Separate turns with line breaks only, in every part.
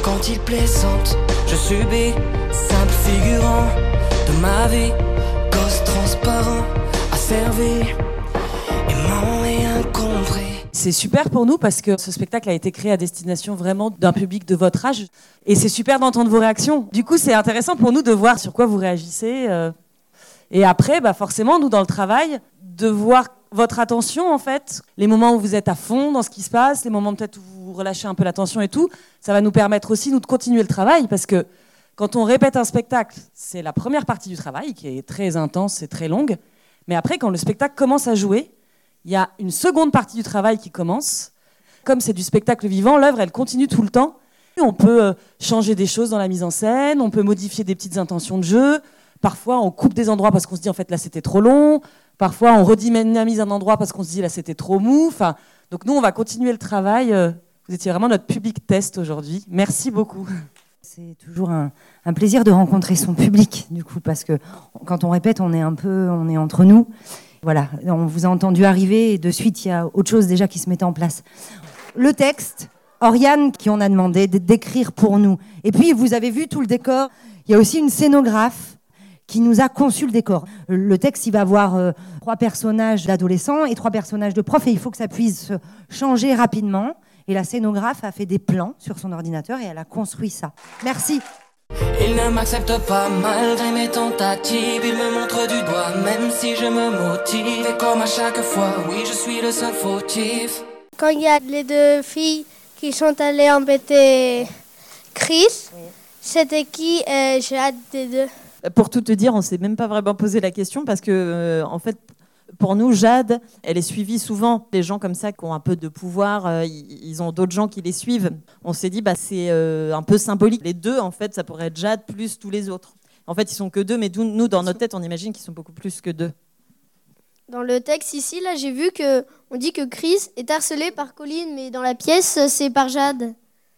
quand il plaisante. Je subis, simple figurant de ma vie, gosse transparent, asservi, aimant et incompris.
C'est super pour nous parce que ce spectacle a été créé à destination vraiment d'un public de votre âge. Et c'est super d'entendre vos réactions. Du coup, c'est intéressant pour nous de voir sur quoi vous réagissez. Et après, forcément, nous, dans le travail, de voir votre attention, en fait, les moments où vous êtes à fond dans ce qui se passe, les moments peut-être où vous relâchez un peu l'attention et tout, ça va nous permettre aussi, nous, de continuer le travail. Parce que quand on répète un spectacle, c'est la première partie du travail qui est très intense et très longue. Mais après, quand le spectacle commence à jouer, il y a une seconde partie du travail qui commence. Comme c'est du spectacle vivant, l'œuvre, elle continue tout le temps. On peut changer des choses dans la mise en scène, on peut modifier des petites intentions de jeu. Parfois, on coupe des endroits parce qu'on se dit, en fait, là, c'était trop long. Parfois, on redynamise un endroit parce qu'on se dit, là, c'était trop mou. Enfin, donc, nous, on va continuer le travail. Vous étiez vraiment notre public test aujourd'hui. Merci beaucoup.
C'est toujours un plaisir de rencontrer son public, du coup, parce que quand on répète, on est entre nous. Voilà, on vous a entendu arriver et de suite, il y a autre chose déjà qui se mettait en place. Le texte, Oriane, qui on a demandé d'écrire pour nous. Et puis, vous avez vu tout le décor. Il y a aussi une scénographe qui nous a conçu le décor. Le texte, il va avoir 3 personnages d'adolescents et 3 personnages de profs et il faut que ça puisse changer rapidement. Et la scénographe a fait des plans sur son ordinateur et elle a construit ça. Merci.
Il ne m'accepte pas malgré mes tentatives. Il me montre du doigt même si je me motive. Et comme à chaque fois, oui, je suis le seul fautif.
Quand il y a les 2 filles qui sont allées embêter Chris, c'était qui Jade des 2?
Pour tout te dire, on ne s'est même pas vraiment posé la question parce que, en fait, pour nous, Jade, elle est suivie souvent. Les gens comme ça qui ont un peu de pouvoir, ils ont d'autres gens qui les suivent. On s'est dit, c'est un peu symbolique. Les 2, en fait, ça pourrait être Jade plus tous les autres. En fait, ils sont que 2, mais nous, dans notre tête, on imagine qu'ils sont beaucoup plus que 2.
Dans le texte ici, là, j'ai vu qu'on dit que Chris est harcelé par Colline, mais dans la pièce, c'est par Jade.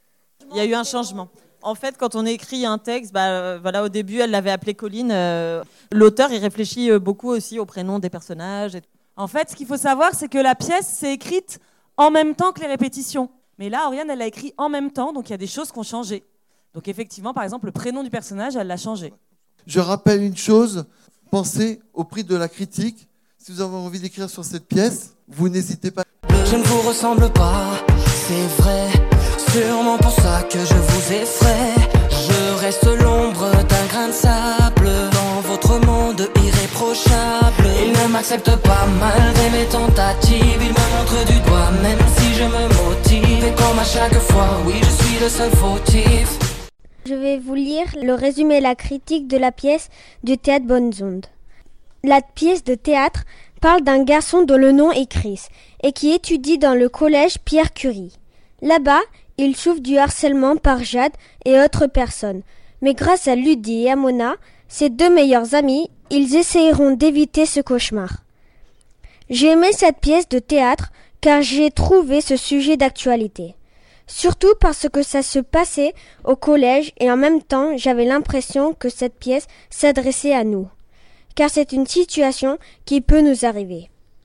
Il y a eu un changement. En fait, quand on écrit un texte, au début, elle l'avait appelé Colline. L'auteur, il réfléchit beaucoup aussi au prénom des personnages.
En fait, ce qu'il faut savoir, c'est que la pièce s'est écrite en même temps que les répétitions. Mais là, Oriane, elle l'a écrit en même temps, donc il y a des choses qui ont changé. Donc effectivement, par exemple, le prénom du personnage, elle l'a changé.
Je rappelle une chose, pensez au prix de la critique. Si vous avez envie d'écrire sur cette pièce, vous n'hésitez pas.
Je ne vous ressemble pas, c'est vrai. Sûrement pour ça que je vous effraie. Je reste l'ombre d'un grain de sable dans votre monde irréprochable. Il ne m'accepte pas malgré mes tentatives. Il me montre du doigt même si je me motive. Et comme à chaque fois, oui, je suis le seul fautif.
Je vais vous lire le résumé et la critique de la pièce du théâtre Bonnes Ondes. La pièce de théâtre parle d'un garçon dont le nom est Chris et qui étudie dans le collège Pierre Curie. Là-bas, il souffre du harcèlement par Jade et autres personnes. Mais grâce à Ludie et à Mona, ses 2 meilleurs amis, ils essayeront d'éviter ce cauchemar. J'ai aimé cette pièce de théâtre car j'ai trouvé ce sujet d'actualité. Surtout parce que ça se passait au collège et en même temps, j'avais l'impression que cette pièce s'adressait à nous. Car c'est une situation qui peut nous arriver.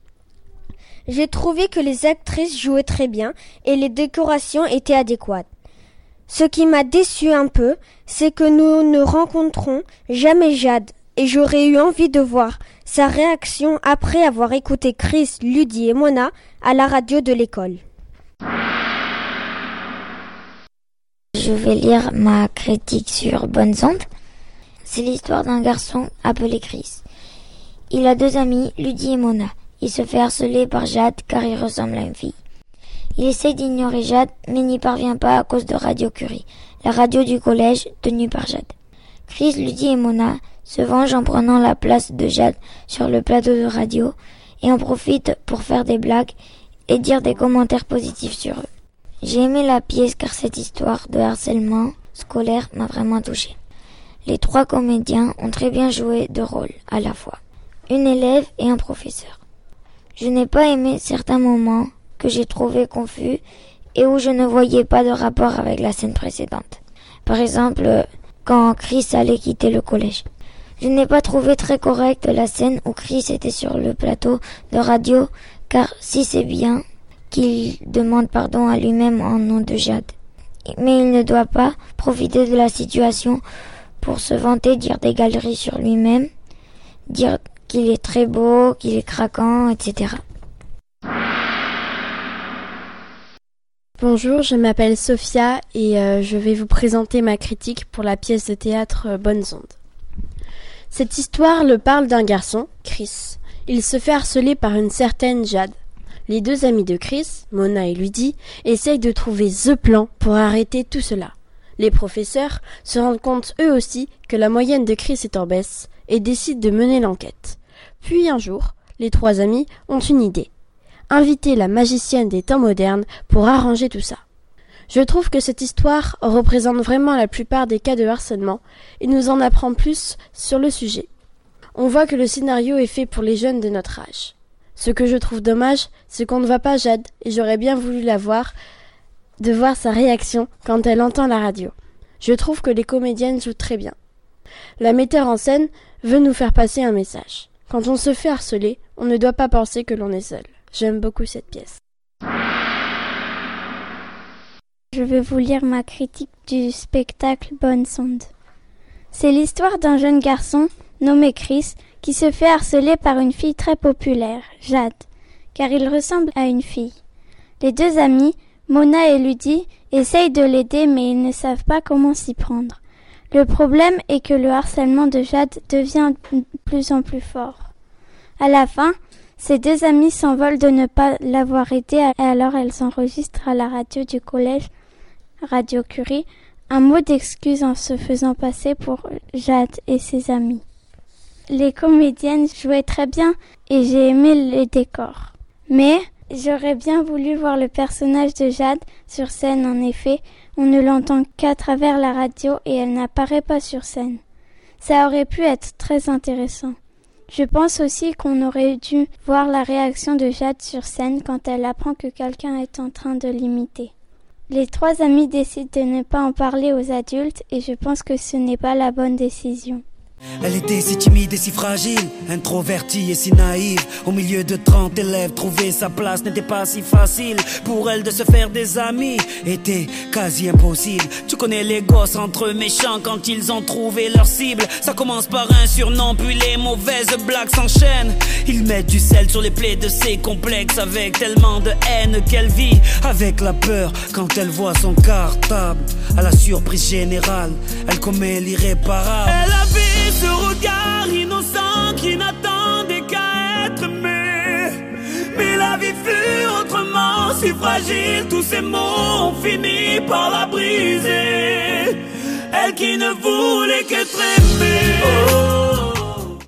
J'ai trouvé que les actrices jouaient très bien et les décorations étaient adéquates. Ce qui m'a déçu un peu, c'est que nous ne rencontrons jamais Jade et j'aurais eu envie de voir sa réaction après avoir écouté Chris, Ludie et Mona à la radio de l'école.
Je vais lire ma critique sur Bonnes Ondes. C'est l'histoire d'un garçon appelé Chris. Il a 2 amis, Ludie et Mona. Il se fait harceler par Jade car il ressemble à une fille. Il essaie d'ignorer Jade mais n'y parvient pas à cause de Radio Curie, la radio du collège tenue par Jade. Chris, Ludie et Mona se vengent en prenant la place de Jade sur le plateau de radio et en profitent pour faire des blagues et dire des commentaires positifs sur eux. J'ai aimé la pièce car cette histoire de harcèlement scolaire m'a vraiment touchée. Les 3 comédiens ont très bien joué 2 rôles à la fois, une élève et un professeur. Je n'ai pas aimé certains moments que j'ai trouvés confus et où je ne voyais pas de rapport avec la scène précédente. Par exemple, quand Chris allait quitter le collège. Je n'ai pas trouvé très correcte la scène où Chris était sur le plateau de radio, car si c'est bien qu'il demande pardon à lui-même en nom de Jade. mais il ne doit pas profiter de la situation pour se vanter, dire des galeries sur lui-même, dire qu'il est très beau, qu'il est craquant, etc.
Bonjour, je m'appelle Sophia et je vais vous présenter ma critique pour la pièce de théâtre Bonnes ondes. Cette histoire parle d'un garçon, Chris. Il se fait harceler par une certaine Jade. Les deux amis de Chris, Mona et Ludie, essayent de trouver the plan pour arrêter tout cela. Les professeurs se rendent compte eux aussi que la moyenne de Chris est en baisse et décident de mener l'enquête. Puis un jour, les trois amis ont une idée. Inviter la magicienne des temps modernes pour arranger tout ça. Je trouve que cette histoire représente vraiment la plupart des cas de harcèlement et nous en apprend plus sur le sujet. On voit que le scénario est fait pour les jeunes de notre âge. Ce que je trouve dommage, c'est qu'on ne voit pas Jade et j'aurais bien voulu de voir sa réaction quand elle entend la radio. Je trouve que les comédiennes jouent très bien. La metteur en scène veut nous faire passer un message. Quand on se fait harceler, on ne doit pas penser que l'on est seul. J'aime beaucoup cette pièce.
Je vais vous lire ma critique du spectacle Bonnes ondes. C'est l'histoire d'un jeune garçon nommé Chris qui se fait harceler par une fille très populaire, Jade, car il ressemble à une fille. Les deux amis, Mona et Ludie, essayent de l'aider mais ils ne savent pas comment s'y prendre. Le problème est que le harcèlement de Jade devient de plus en plus fort. À la fin, ces deux amies s'envolent de ne pas l'avoir aidée et alors elles enregistrent à la radio du collège, Radio Curie, un mot d'excuse en se faisant passer pour Jade et ses amis. Les comédiennes jouaient très bien et j'ai aimé les décors. Mais j'aurais bien voulu voir le personnage de Jade sur scène. En effet, on ne l'entend qu'à travers la radio et elle n'apparaît pas sur scène. Ça aurait pu être très intéressant. Je pense aussi qu'on aurait dû voir la réaction de Jade sur scène quand elle apprend que quelqu'un est en train de l'imiter. Les trois amis décident de ne pas en parler aux adultes et je pense que ce n'est pas la bonne décision.
Elle était si timide et si fragile, introvertie et si naïve. Au milieu de 30 élèves, trouver sa place n'était pas si facile. Pour elle de se faire des amis était quasi impossible. Tu connais les gosses entre eux méchants quand ils ont trouvé leur cible. Ça commence par un surnom puis les mauvaises blagues s'enchaînent. Ils mettent du sel sur les plaies de ses complexes avec tellement de haine qu'elle vit avec la peur quand elle voit son cartable. À la surprise générale, elle commet l'irréparable.
Elle avait ce regard innocent qui n'attendait qu'à être aimé. Mais la vie fut autrement si fragile. Tous ces mots ont fini par la briser. Elle qui ne voulait qu'être aimée.